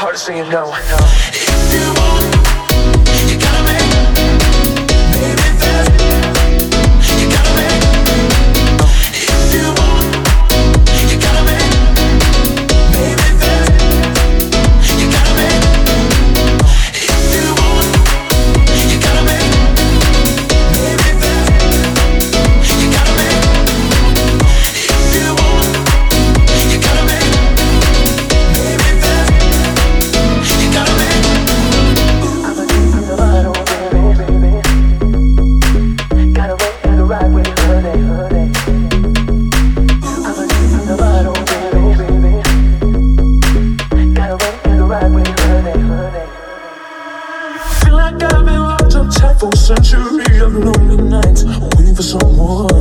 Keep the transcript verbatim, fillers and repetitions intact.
harder saying no. If you want, you gotta make, maybe fast. You gotta make. If you want, you gotta make, maybe fast. You gotta make. If you want, you gotta make, maybe fast. You gotta make. If you want, you gotta make, maybe fast. You gotta make. I'ma keep you the bottle, baby, baby. Gotta wait in the right way, honey, honey. I'ma keep you the bottle, baby, baby. Gotta wait in the right way, honey, honey. Feel like I've been locked up tight for a century of lonely nights, waiting for someone